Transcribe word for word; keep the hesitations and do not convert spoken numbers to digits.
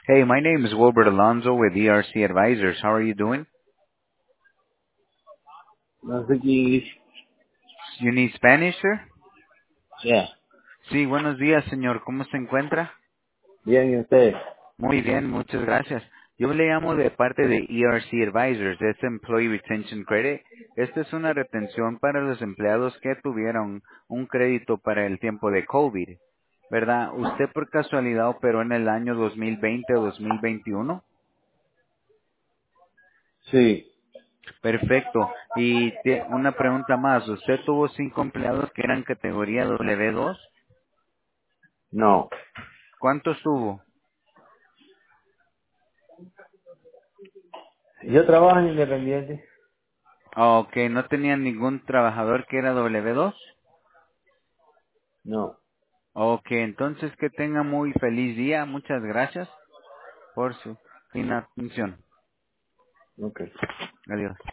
Hey, my name is Wilbert Alonso with E R C Advisors. How are you doing? No sé qué... You need Spanish, sir? Ya. Sí, buenos días, señor. ¿Cómo se encuentra? Bien, ¿y usted? Muy bien, muchas gracias. Yo le llamo de parte de E R C Advisors, es Employee Retention Credit. Esta es una retención para los empleados que tuvieron un crédito para el tiempo de COVID, ¿verdad? ¿Usted por casualidad operó en el año dos mil veinte o dos mil veintiuno? Sí. Perfecto. Y te- una pregunta más. ¿Usted tuvo cinco empleados que eran categoría W dos? No. ¿Cuántos tuvo? Yo trabajo en Independiente. Ah, ok, ¿no tenían ningún trabajador que era W dos? No. Ok, entonces que tenga muy feliz día. Muchas gracias por su fina atención. Ok. Adiós.